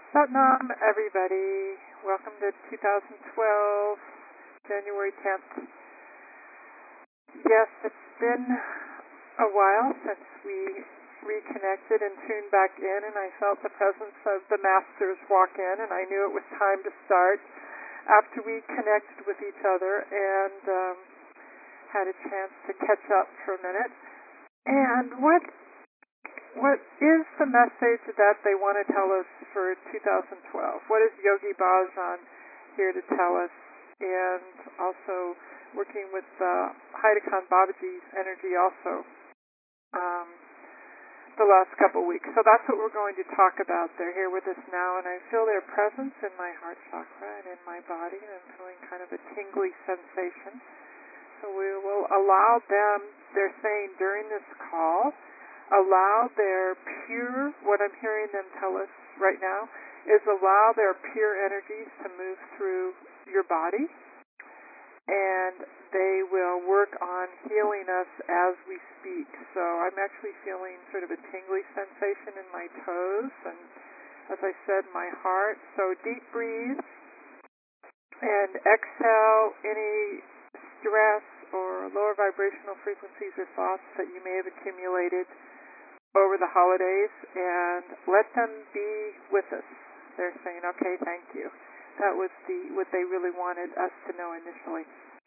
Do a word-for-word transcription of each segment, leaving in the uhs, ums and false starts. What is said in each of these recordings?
Satnam, everybody. Welcome to two thousand twelve, January tenth. Yes, it's been a while since we reconnected and tuned back in, and I felt the presence of the Masters walk in, and I knew it was time to start after we connected with each other and um, had a chance to catch up for a minute. And what What is the message that they want to tell us for two thousand twelve? What is Yogi Bhajan here to tell us? And also working with uh, Haida Khan Babaji's energy also um, the last couple of weeks. So that's what we're going to talk about. They're here with us now, and I feel their presence in my heart chakra and in my body, and I'm feeling kind of a tingly sensation. So we will allow them, they're saying during this call, allow their pure, what I'm hearing them tell us right now, is allow their pure energies to move through your body, and they will work on healing us as we speak. So I'm actually feeling sort of a tingly sensation in my toes, and as I said, my heart. So deep breathe, and exhale any stress or lower vibrational frequencies or thoughts that you may have accumulated over the holidays, and let them be with us. They're saying, okay, thank you. That was the what they really wanted us to know initially.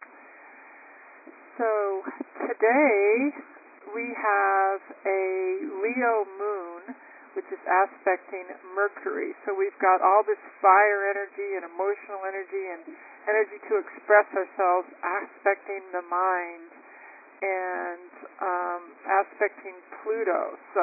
So today we have a Leo moon, which is aspecting Mercury. So we've got all this fire energy and emotional energy and energy to express ourselves, aspecting the mind, and um, aspecting Pluto. So,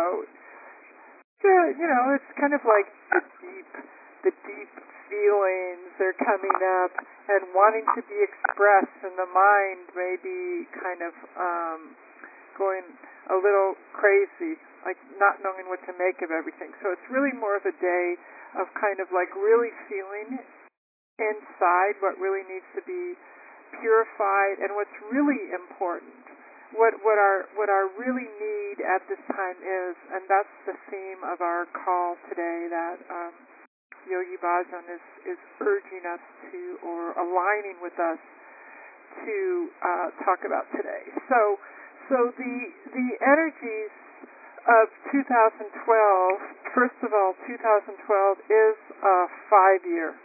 you know, it's kind of like the deep, the deep feelings are coming up and wanting to be expressed, and the mind may be kind of um, going a little crazy, like not knowing what to make of everything. So it's really more of a day of kind of like really feeling inside what really needs to be purified and what's really important. What what our what our really need at this time is, and that's the theme of our call today, that um, Yogi Bhajan is, is urging us to, or aligning with us to uh, talk about today. So so the the energies of two thousand twelve, first of all, two thousand twelve is a five-year.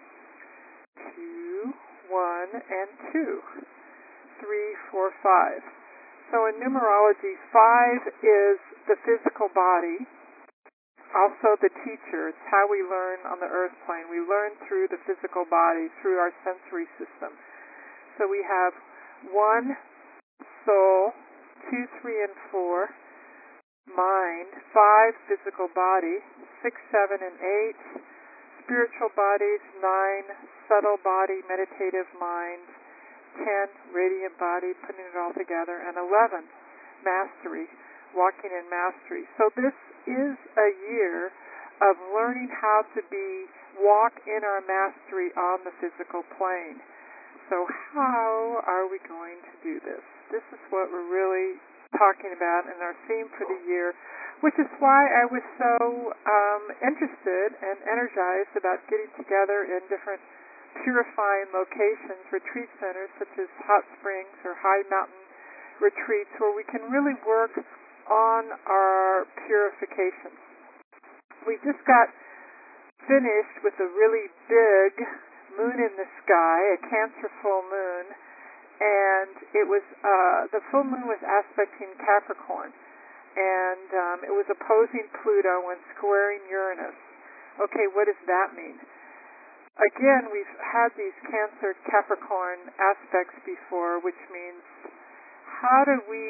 Two, one, and two. Three, four, five. So in numerology, five is the physical body, also the teacher. It's how we learn on the earth plane. We learn through the physical body, through our sensory system. So we have one, soul, two, three, and four, mind, five, physical body, six, seven, and eight, spiritual bodies, nine, subtle body, meditative mind, ten, radiant body, putting it all together, and eleven, mastery, walking in mastery. So this is a year of learning how to be, walk in our mastery on the physical plane. So how are we going to do this? This is what we're really talking about in our theme for the year, which is why I was so um, interested and energized about getting together in different purifying locations, retreat centers such as hot springs or high mountain retreats, where we can really work on our purification. We just got finished with a really big moon in the sky, a Cancer full moon, and it was uh, the full moon was aspecting Capricorn, and um, it was opposing Pluto and squaring Uranus. Okay, what does that mean? Again, we've had these Cancer Capricorn aspects before, which means how do we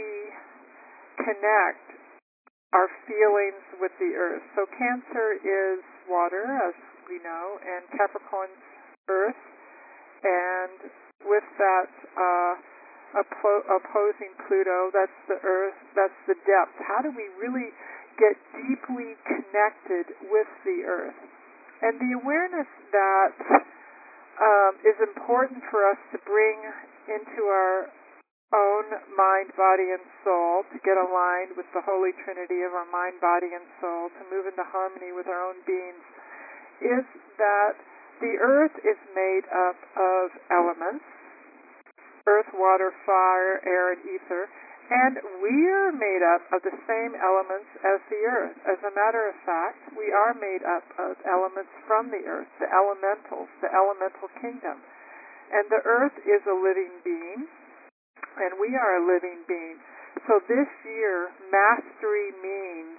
connect our feelings with the earth? So Cancer is water, as we know, and Capricorn's earth, and with that uh, oppo- opposing Pluto, that's the earth, that's the depth. How do we really get deeply connected with the earth? And the awareness that um, is important for us to bring into our own mind, body, and soul, to get aligned with the Holy Trinity of our mind, body, and soul, to move into harmony with our own beings, is that the earth is made up of elements: earth, water, fire, air, and ether. And we are made up of the same elements as the earth. As a matter of fact, we are made up of elements from the earth, the elementals, the elemental kingdom. And the earth is a living being, and we are a living being. So this year, mastery means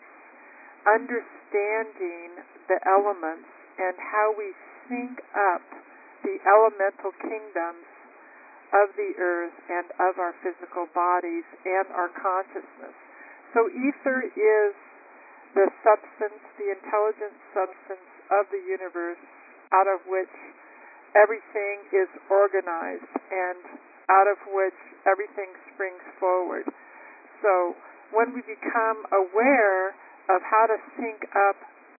understanding the elements and how we sync up the elemental kingdoms of the earth and of our physical bodies and our consciousness. So ether is the substance, the intelligent substance of the universe, out of which everything is organized and out of which everything springs forward. So when we become aware of how to sync up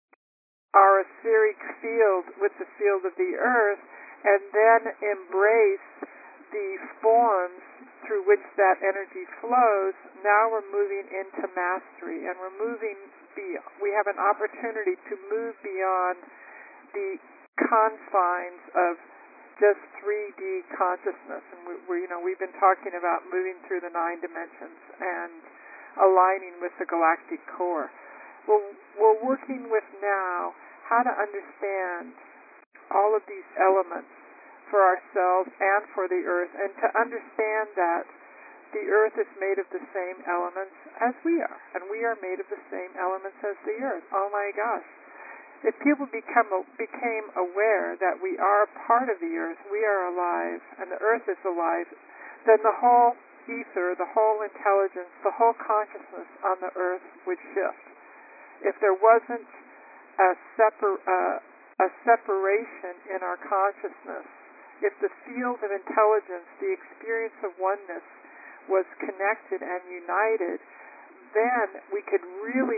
our etheric field with the field of the earth and then embrace the forms through which that energy flows, now we're moving into mastery, and we're moving be we have an opportunity to move beyond the confines of just three D consciousness. And we, we you know we've been talking about moving through the nine dimensions and aligning with the galactic core. Well, we're working with now how to understand all of these elements for ourselves and for the earth, and to understand that the earth is made of the same elements as we are, and we are made of the same elements as the earth. Oh my gosh. If people become became aware that we are part of the earth, we are alive, and the earth is alive, then the whole ether, the whole intelligence, the whole consciousness on the earth would shift. If there wasn't a, separ- uh, a separation in our consciousness, if the field of intelligence, the experience of oneness, was connected and united, then we could really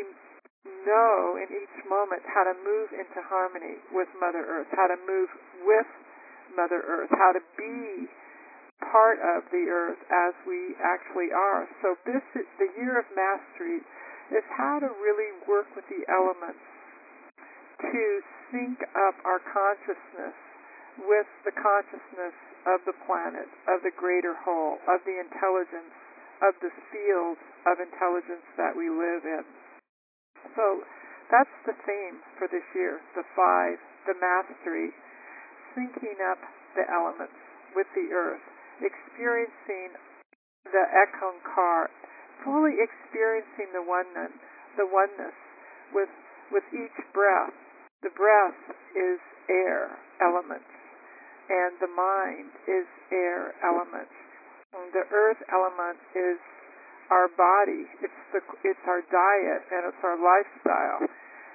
know in each moment how to move into harmony with Mother Earth, how to move with Mother Earth, how to be part of the earth as we actually are. So this is the year of mastery, is how to really work with the elements to sync up our consciousness with the consciousness of the planet, of the greater whole, of the intelligence, of the field of intelligence that we live in. So that's the theme for this year, the five, the mastery, syncing up the elements with the earth, experiencing the Ekankar, fully experiencing the oneness, the oneness with with each breath. The breath is air element, and the mind is air element. And the earth element is our body. It's the it's our diet, and it's our lifestyle.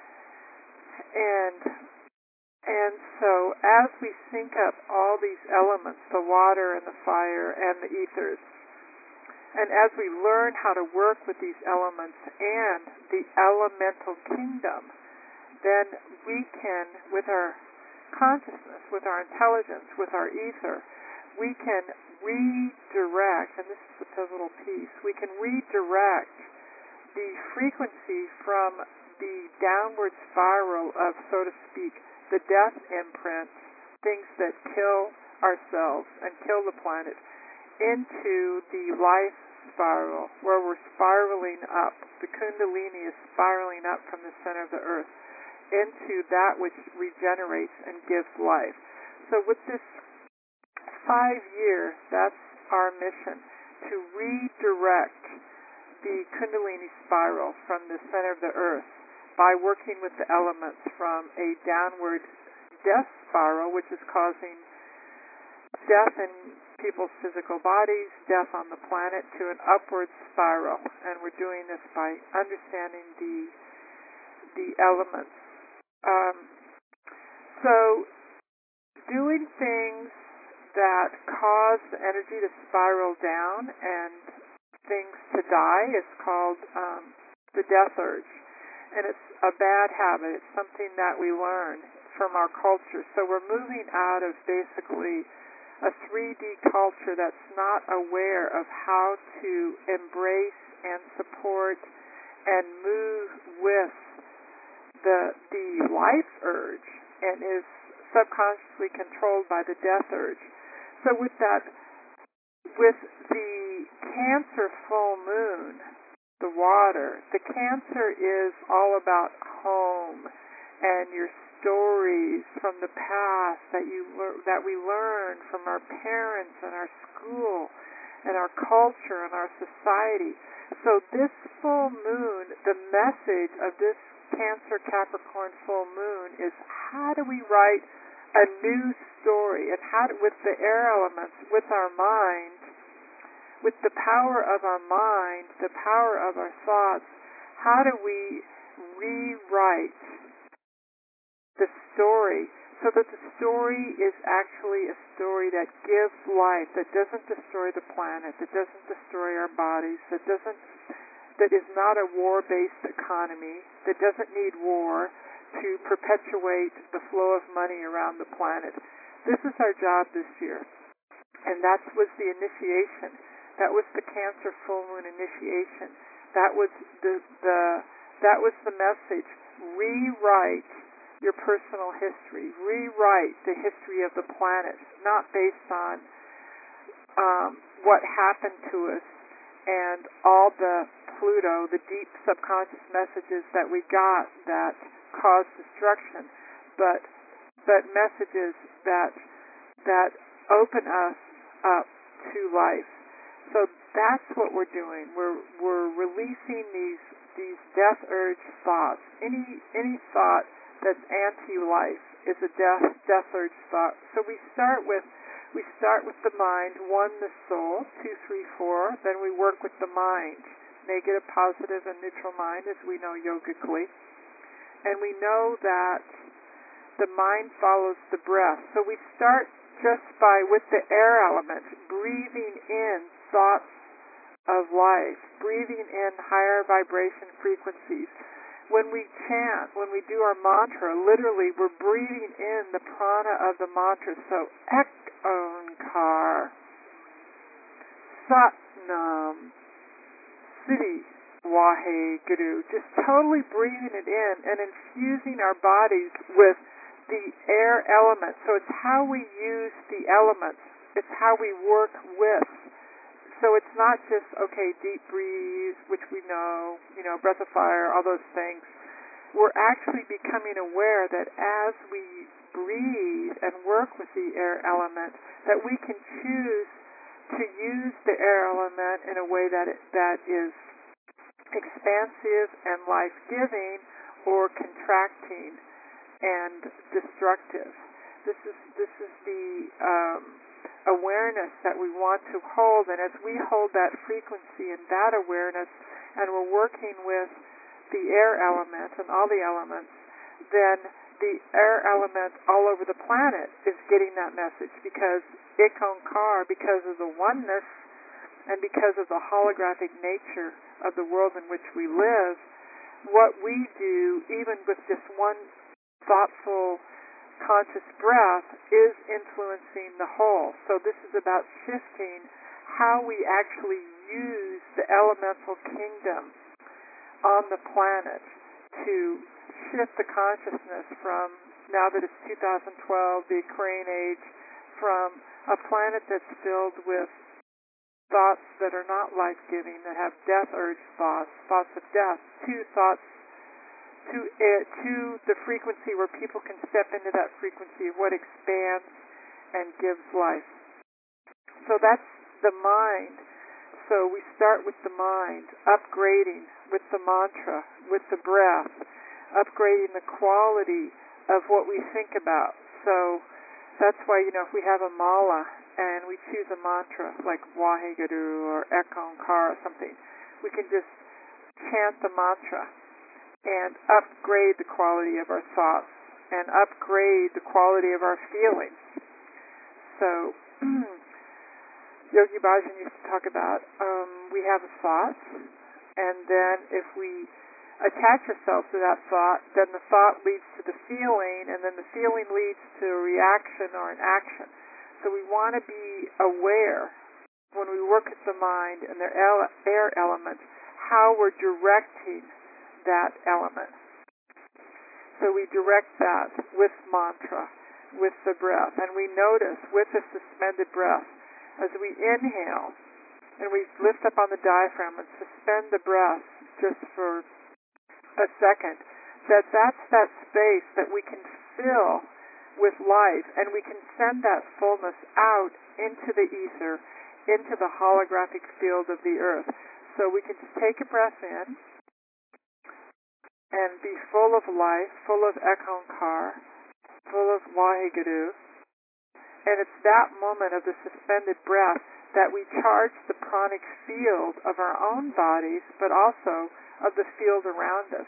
And and so as we sync up all these elements, the water and the fire and the ethers, and as we learn how to work with these elements and the elemental kingdom, then we can, with our consciousness, with our intelligence, with our ether, we can redirect, and this is the pivotal piece, we can redirect the frequency from the downward spiral of, so to speak, the death imprint, things that kill ourselves and kill the planet, into the life spiral, where we're spiraling up. The Kundalini is spiraling up from the center of the earth into that which regenerates and gives life. So with this five years, that's our mission, to redirect the Kundalini spiral from the center of the earth by working with the elements from a downward death spiral, which is causing death in people's physical bodies, death on the planet, to an upward spiral. And we're doing this by understanding the the elements. Um, so doing things that cause the energy to spiral down and things to die is called um, the death urge. And it's a bad habit. It's something that we learn from our culture. So we're moving out of basically a three D culture that's not aware of how to embrace and support and move with the the life urge and is subconsciously controlled by the death urge. So with that, with the Cancer full moon, the water, the Cancer is all about home and your stories from the past that you that we learned from our parents and our school and our culture and our society. So this full moon, the message of this Cancer Capricorn full moon is, how do we write a new story? And how do, with the air elements, with our mind, with the power of our mind, the power of our thoughts, how do we rewrite the story so that the story is actually a story that gives life, that doesn't destroy the planet, that doesn't destroy our bodies, that doesn't, that is not a war-based economy, that doesn't need war to perpetuate the flow of money around the planet. This is our job this year, and that was the initiation. That was the Cancer full moon initiation. That was the the that was the message. Rewrite your personal history. Rewrite the history of the planet, not based on um, what happened to us and all the Pluto, the deep subconscious messages that we got that caused destruction, but but messages that that open us up to life. So that's what we're doing. We're we're releasing these these death urge thoughts. Any any thought that's anti-life is a death death urge thought. So we start with we start with the mind, one the soul, two, three, four. Then we work with the mind, negative, positive, and neutral mind, as we know yogically. And we know that the mind follows the breath. So we start just by, with the air element, breathing in thoughts of life, breathing in higher vibration frequencies. When we chant, when we do our mantra, literally we're breathing in the prana of the mantra. So Ek Onkar, Sat Nam, Sri Waheguru, just totally breathing it in and infusing our bodies with the air element. So it's how we use the elements. It's how we work with. So it's not just, okay, deep breathe, which we know, you know, breath of fire, all those things. We're actually becoming aware that as we breathe and work with the air element, that we can choose to use the air element in a way that it, that is expansive and life-giving or contracting and destructive. This is this is the um, awareness that we want to hold, and as we hold that frequency and that awareness, and we're working with the air element and all the elements, then the air element all over the planet is getting that message, because Ik Onkar, because of the oneness and because of the holographic nature of the world in which we live, what we do, even with just one thoughtful, conscious breath, is influencing the whole. So this is about shifting how we actually use the elemental kingdom on the planet to shift the consciousness from, now that it's two thousand twelve, the Aquarian age, from a planet that's filled with thoughts that are not life-giving, that have death urge thoughts, thoughts of death, to thoughts to it, to the frequency where people can step into that frequency of what expands and gives life. So that's the mind. So we start with the mind, upgrading with the mantra, with the breath, upgrading the quality of what we think about. So that's why, you know, if we have a mala and we choose a mantra like Waheguru or Ek Onkar or something, we can just chant the mantra and upgrade the quality of our thoughts and upgrade the quality of our feelings. So Yogi Bhajan used to talk about, um, we have a thought, and then if we attach ourselves to that thought, then the thought leads to the feeling, and then the feeling leads to a reaction or an action. So we want to be aware when we work with the mind and their air element, how we're directing that element. So we direct that with mantra, with the breath. And we notice with the suspended breath, as we inhale and we lift up on the diaphragm and suspend the breath just for a second, that that's that space that we can fill with life, and we can send that fullness out into the ether, into the holographic field of the earth. So we can just take a breath in and be full of life, full of Ekankar, full of Waheguru. And it's that moment of the suspended breath that we charge the pranic field of our own bodies, but also of the field around us.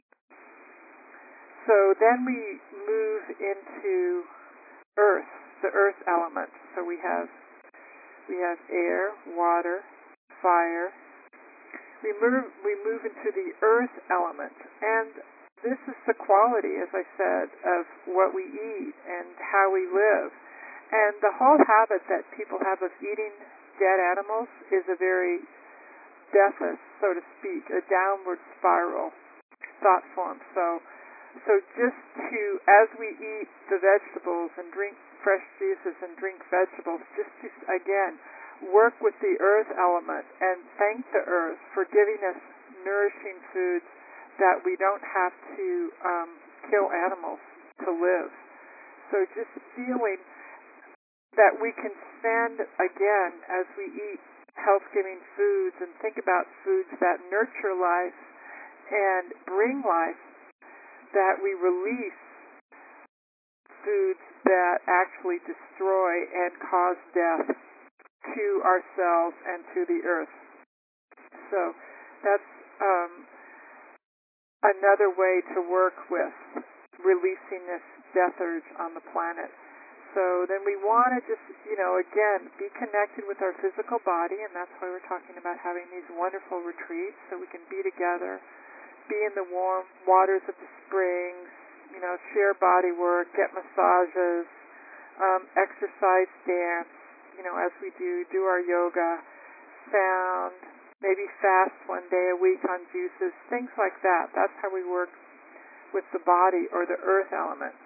So then we move into earth, the earth element. So we have we have air, water, fire. We move we move into the earth element, and this is the quality, as I said, of what we eat and how we live. And the whole habit that people have of eating dead animals is a very deathless, so to speak, a downward spiral thought form. So So just to, as we eat the vegetables and drink fresh juices and drink vegetables, just to, again, work with the earth element and thank the earth for giving us nourishing foods that we don't have to um, kill animals to live. So just feeling that we can send, again, as we eat health-giving foods and think about foods that nurture life and bring life, that we release foods that actually destroy and cause death to ourselves and to the earth. So that's um, another way to work with releasing this death urge on the planet. So then we want to just, you know, again, be connected with our physical body, and that's why we're talking about having these wonderful retreats so we can be together, be in the warm waters of the springs, you know, share body work, get massages, um, exercise, dance, you know, as we do, do our yoga, sound, maybe fast one day a week on juices, things like that. That's how we work with the body or the earth element.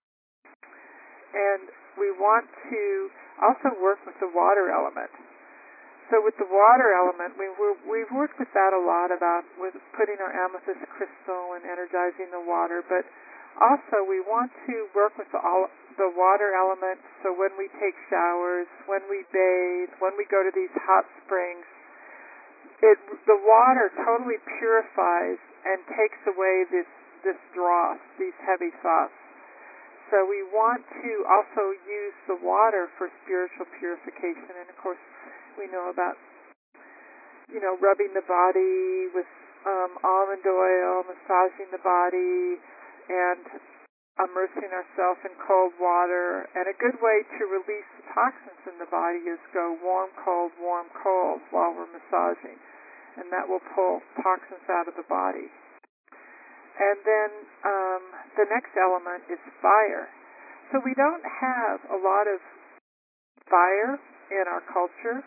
And we want to also work with the water element. So with the water element, we, we've worked with that a lot about with putting our amethyst crystal and energizing the water, but also we want to work with the, all, the water element, so when we take showers, when we bathe, when we go to these hot springs, it, the water totally purifies and takes away this, this dross, these heavy thoughts. So we want to also use the water for spiritual purification, and of course we know about, you know, rubbing the body with um, almond oil, massaging the body, and immersing ourselves in cold water. And a good way to release the toxins in the body is go warm, cold, warm, cold while we're massaging, and that will pull toxins out of the body. And then um, the next element is fire. So we don't have a lot of fire in our culture.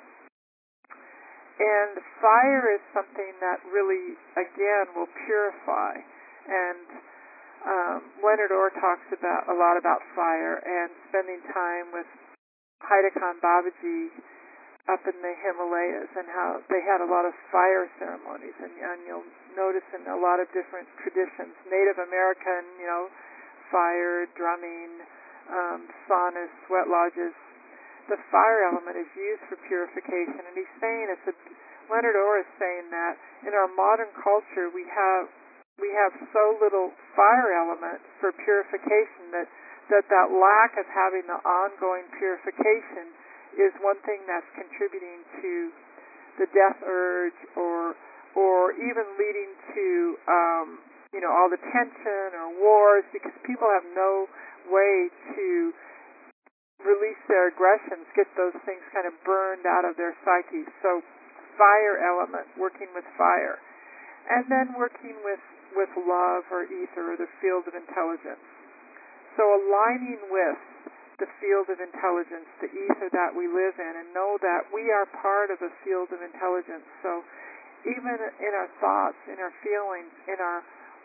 And fire is something that really, again, will purify. And um, Leonard Orr talks about a lot about fire and spending time with Haida Khan Babaji up in the Himalayas and how they had a lot of fire ceremonies. And, and you'll notice in a lot of different traditions, Native American, you know, fire, drumming, um, saunas, sweat lodges, the fire element is used for purification. And he's saying, it's a, Leonard Orr is saying that in our modern culture we have we have so little fire element for purification that that, that lack of having the ongoing purification is one thing that's contributing to the death urge or or even leading to um, you know, all the tension or wars, because people have no way to release their aggressions, get those things kind of burned out of their psyche. So fire element, working with fire. And then working with, with love or ether or the field of intelligence. So aligning with the field of intelligence, the ether that we live in, and know that we are part of a field of intelligence. So even in our thoughts, in our feelings, in our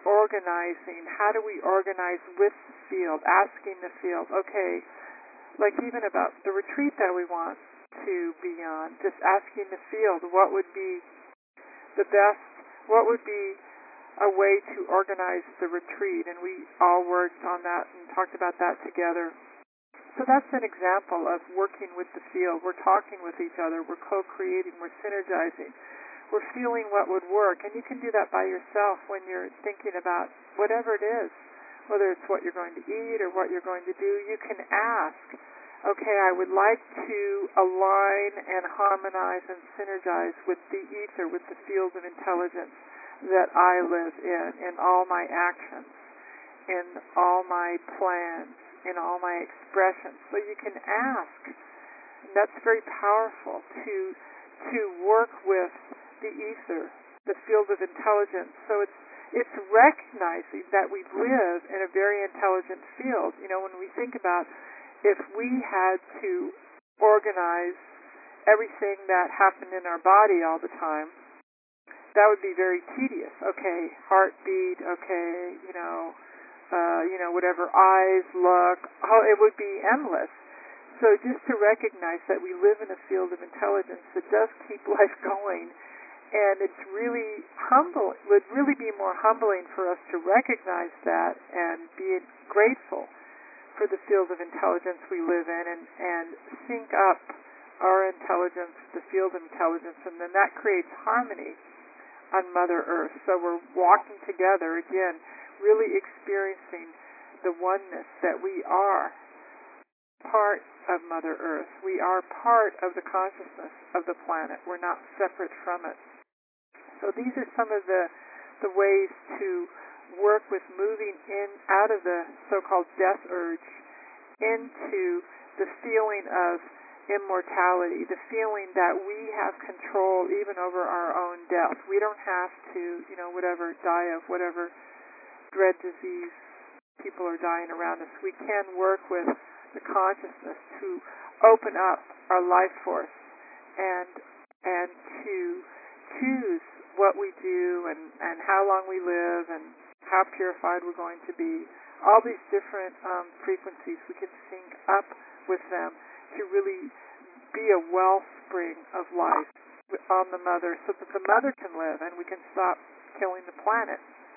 organizing. How do we organize with the field? Asking the field, okay, like even about the retreat that we want to be on, just asking the field what would be the best, what would be a way to organize the retreat, and we all worked on that and talked about that together. So that's an example of working with the field. We're talking with each other, we're co-creating, we're synergizing, we're feeling what would work, and you can do that by yourself when you're thinking about whatever it is, whether it's what you're going to eat or what you're going to do. You can ask, okay, I would like to align and harmonize and synergize with the ether, with the field of intelligence that I live in, in all my actions, in all my plans, in all my expressions. So you can ask, and that's very powerful, to to work with the ether, the field of intelligence. So it's it's recognizing that we live in a very intelligent field. You know, when we think about if we had to organize everything that happened in our body all the time, that would be very tedious. Okay, heartbeat, okay, you know, uh, you know, whatever, eyes, look, oh, it would be endless. So just to recognize that we live in a field of intelligence that does keep life going, and it's really humble, it would really be more humbling for us to recognize that and be grateful for the field of intelligence we live in, and, and sync up our intelligence with the field of intelligence, and then that creates harmony on Mother Earth. So we're walking together, again, really experiencing the oneness that we are part of Mother Earth. We are part of the consciousness of the planet. We're not separate from it. So these are some of the, the ways to work with moving in out of the so-called death urge into the feeling of immortality, the feeling that we have control even over our own death. We don't have to, you know, whatever, die of whatever dread disease people are dying around us. We can work with the consciousness to open up our life force and and to choose what we do and, and how long we live and how purified we're going to be. All these different um, frequencies, we can sync up with them to really be a wellspring of life on the mother so that the mother can live and we can stop killing the planet.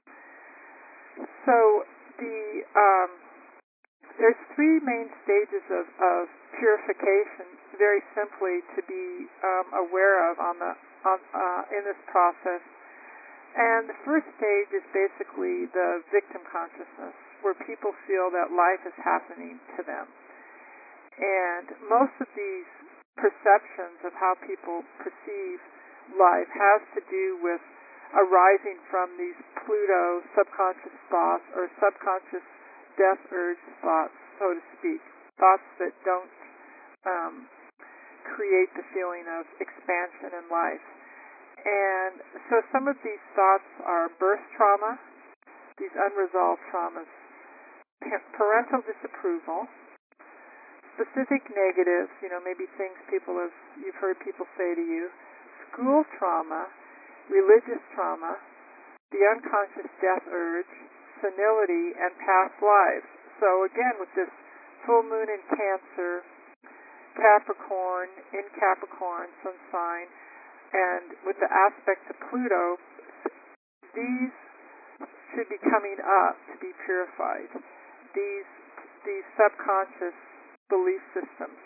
So the um, there's three main stages of, of purification, very simply, to be um, aware of on the on, uh, in this process. And the first stage is basically the victim consciousness, where people feel that life is happening to them. And most of these perceptions of how people perceive life has to do with arising from these Pluto subconscious thoughts or subconscious death urge thoughts, so to speak, thoughts that don't um, create the feeling of expansion in life. And so some of these thoughts are birth trauma, these unresolved traumas, parental disapproval, specific negatives, you know, maybe things people have, you've heard people say to you, school trauma, religious trauma, the unconscious death urge, senility, and past lives. So again, with this full moon in Cancer, Capricorn, in Capricorn, sun sign, and with the aspect of Pluto, these should be coming up to be purified. These these subconscious belief systems.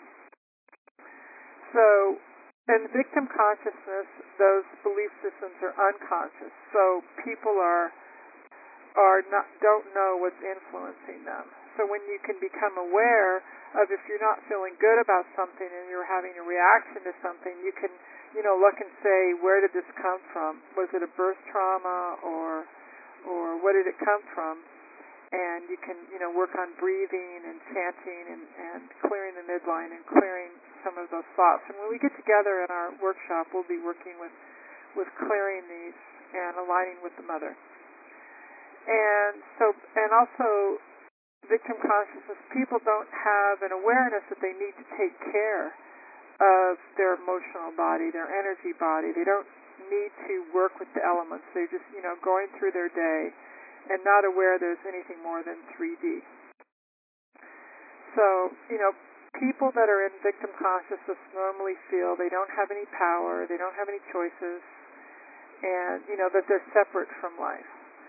So in victim consciousness, those belief systems are unconscious. So people are are not don't know what's influencing them. So when you can become aware of if you're not feeling good about something and you're having a reaction to something, you can, you know, look and say, where did this come from? Was it a birth trauma, or or what did it come from? And you can, you know, work on breathing and chanting and, and clearing the midline and clearing some of those thoughts. And when we get together in our workshop, we'll be working with, with clearing these and aligning with the mother. And so, and also, victim consciousness, people don't have an awareness that they need to take care of their emotional body, their energy body. They don't need to work with the elements. They're just, you know, going through their day. and not aware there's anything more than three D. So, you know, people that are in victim consciousness normally feel they don't have any power, they don't have any choices, and, you know, that they're separate from life.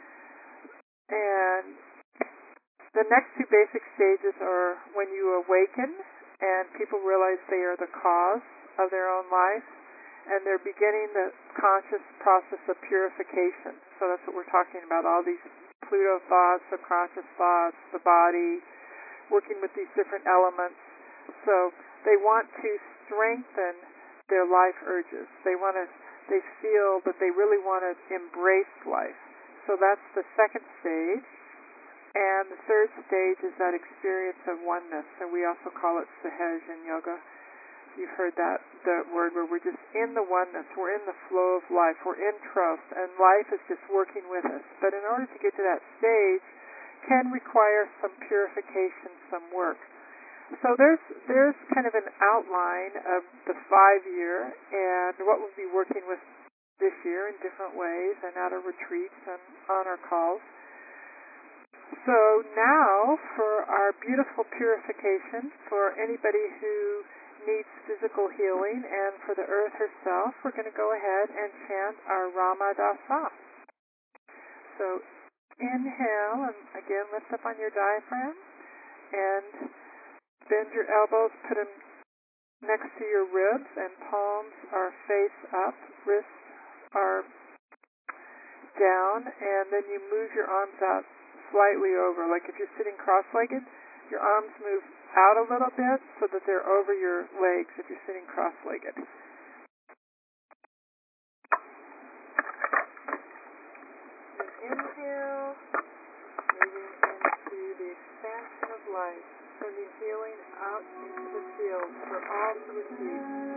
And the next two basic stages are when you awaken and people realize they are the cause of their own life, and they're beginning the conscious process of purification. So that's what we're talking about, all these Pluto thoughts, subconscious thoughts, the body, working with these different elements. So they want to strengthen their life urges. They want to, they feel that they really want to embrace life. So that's the second stage. And the third stage is that experience of oneness, and we also call it Sahaj in yoga. You've heard that, that word where we're just in the oneness, we're in the flow of life, we're in trust, and life is just working with us. But in order to get to that stage, can require some purification, some work. So there's there's kind of an outline of the five-year and what we'll be working with this year in different ways and at our retreats and on our calls. So now for our beautiful purification, for anybody who needs physical healing, and for the earth herself, we're going to go ahead and chant our Rama Dasa. So inhale, and again lift up on your diaphragm, and bend your elbows, put them next to your ribs, and palms are face up, wrists are down, and then you move your arms out slightly over. Like if you're sitting cross-legged, your arms move out a little bit so that they're over your legs if you're sitting cross-legged. And inhale, moving into the expansion of life, sending healing out into the field for all to receive.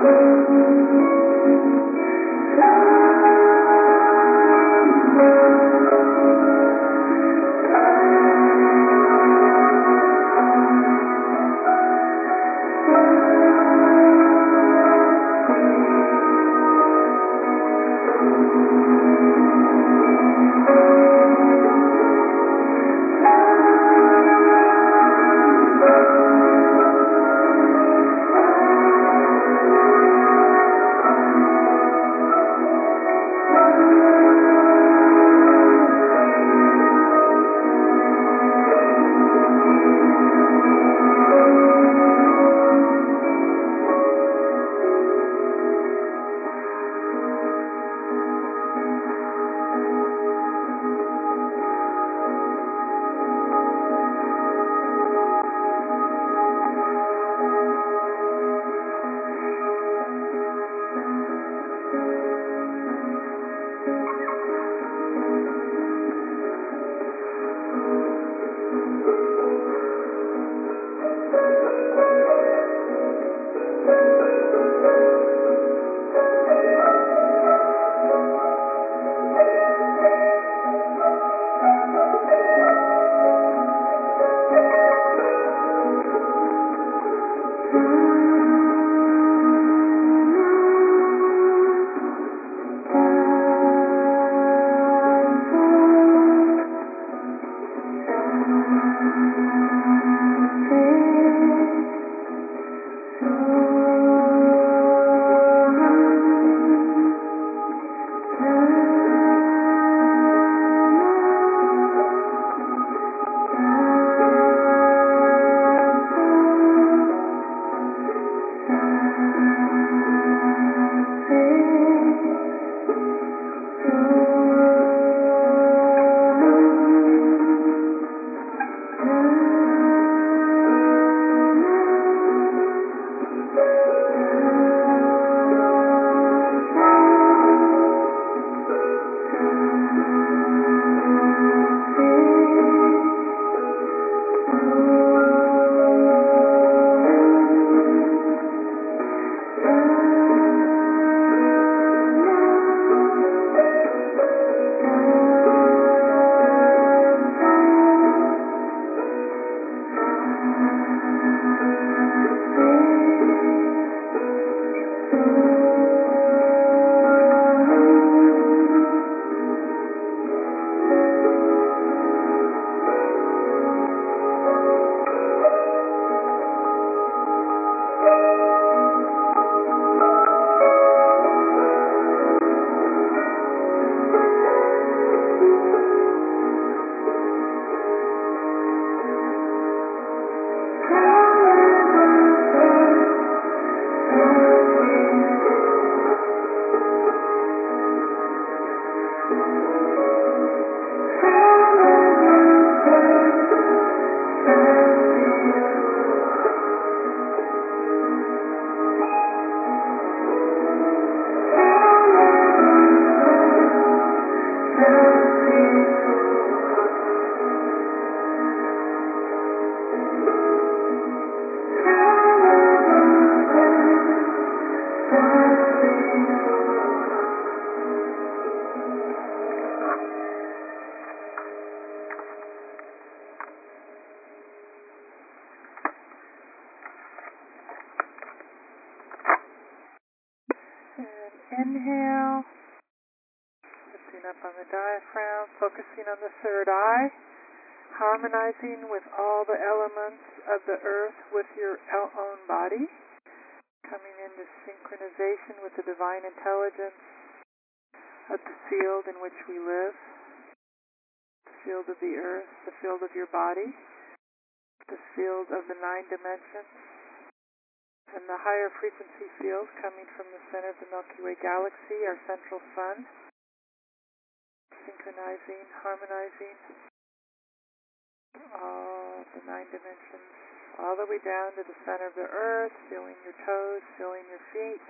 Inhale, lifting up on the diaphragm, focusing on the third eye, harmonizing with all the elements of the earth with your own body, coming into synchronization with the divine intelligence of the field in which we live, the field of the earth, the field of your body, the field of the nine dimensions, and the higher frequency field coming from the center of the Milky Way galaxy, our central sun, synchronizing, harmonizing all the nine dimensions, all the way down to the center of the earth, feeling your toes, feeling your feet,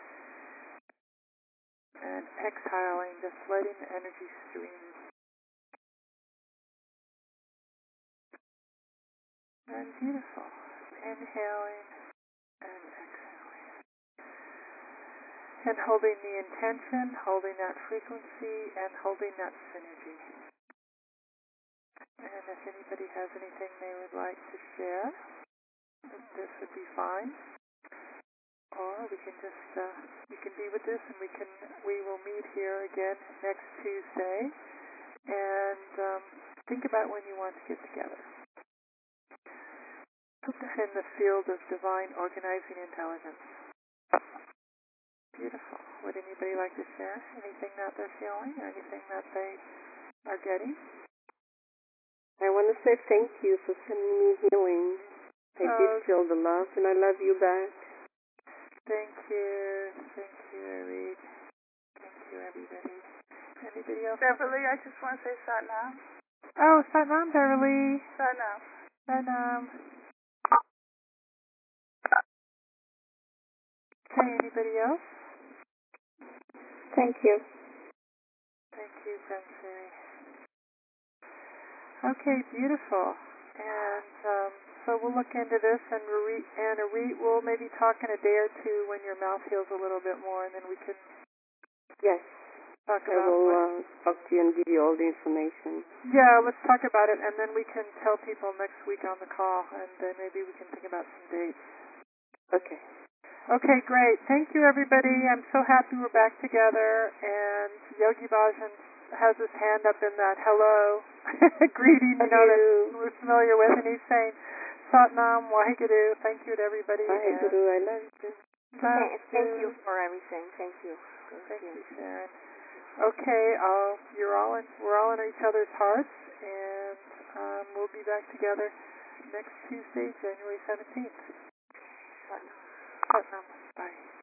and exhaling, just letting the energy stream. And beautiful. Inhaling and exhaling. And holding the intention, holding that frequency, and holding that synergy. And if anybody has anything they would like to share, this would be fine. Or we can just, uh, you can be with this, and we can, we will meet here again next Tuesday. And um, think about when you want to get together. Put that in the field of divine organizing intelligence. Beautiful. Would anybody like to share anything that they're feeling or anything that they are getting? I want to say thank you for sending me healing. I oh, did feel the love, and I love you back. Thank you. Thank you, Reed. Thank you, everybody. Anybody else? Beverly, I just want to say Satnam. Oh, Satnam, Beverly. Satnam. Satnam. Okay, anybody else? Thank you. Thank you, Sensei. Okay, beautiful. And um, so we'll look into this, and Arit, and Arit, we'll maybe talk in a day or two when your mouth heals a little bit more, and then we can Yes. talk I about will what, uh, talk to you and give you all the information. Yeah, let's talk about it, and then we can tell people next week on the call, and then maybe we can think about some dates. Okay. Okay, great. Thank you, everybody. I'm so happy we're back together, and Yogi Bhajan has his hand up in that hello greeting, you know, that we're familiar with, and he's saying, Satnam, Waheguru, thank you to everybody. Waheguru, I love you. Love Thank you. you for everything. Thank you. Thank you, Sharon. Okay, uh, you're all in, we're all in each other's hearts, and um, we'll be back together next Tuesday, January seventeenth. Satnam. Bye.